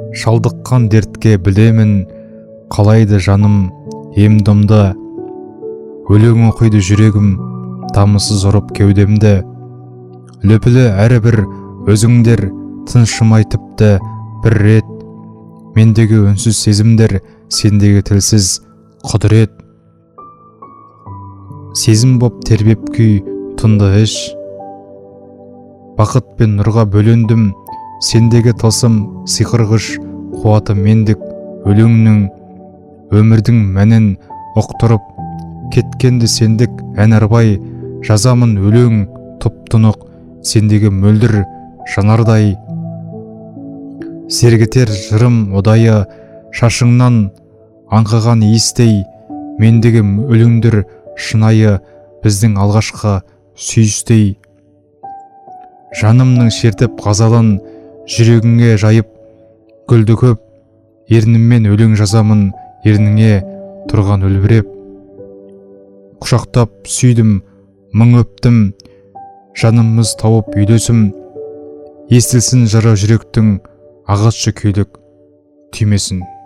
шалдыққан дертке білемін, қалайды жаным ем-домда. Өлең оқиды жүрегім, тамысыз ұрып кеудемді. Лөпілі әрбір өзіңдер, тыншымай тіпті бір рет. Мендегі үнсіз сезімдер, сендегі тілсіз құдірет. Сезім боп тербеп күй тұнды іш. Бақыт пен нұрға бөлендім, сендегі тылсым сиқырғыш қуаты мендік өлеңнің. Өмірдің мәнін ұқтырып кеткенді сендік ән арбай. Жазамын өлең тұп-тұнық, сендегі мөлдір жанардай. Сергітер жырым ұдайы, шашыңнан аңқыған иістей. Мендегі өлеңдер шынайы, біздің алғашқы сүйістей. Жанымның шертіп ғазалын жүрегіңе жайып, гүлді көп ерніммен өлең жазамын ерніңе тұрған үлбіреп. Құшақтап сүйдім, мың өптім, жанымыз тауып үйлесім. Естілсін жыра жүректің ағызшы күйлік түймесін.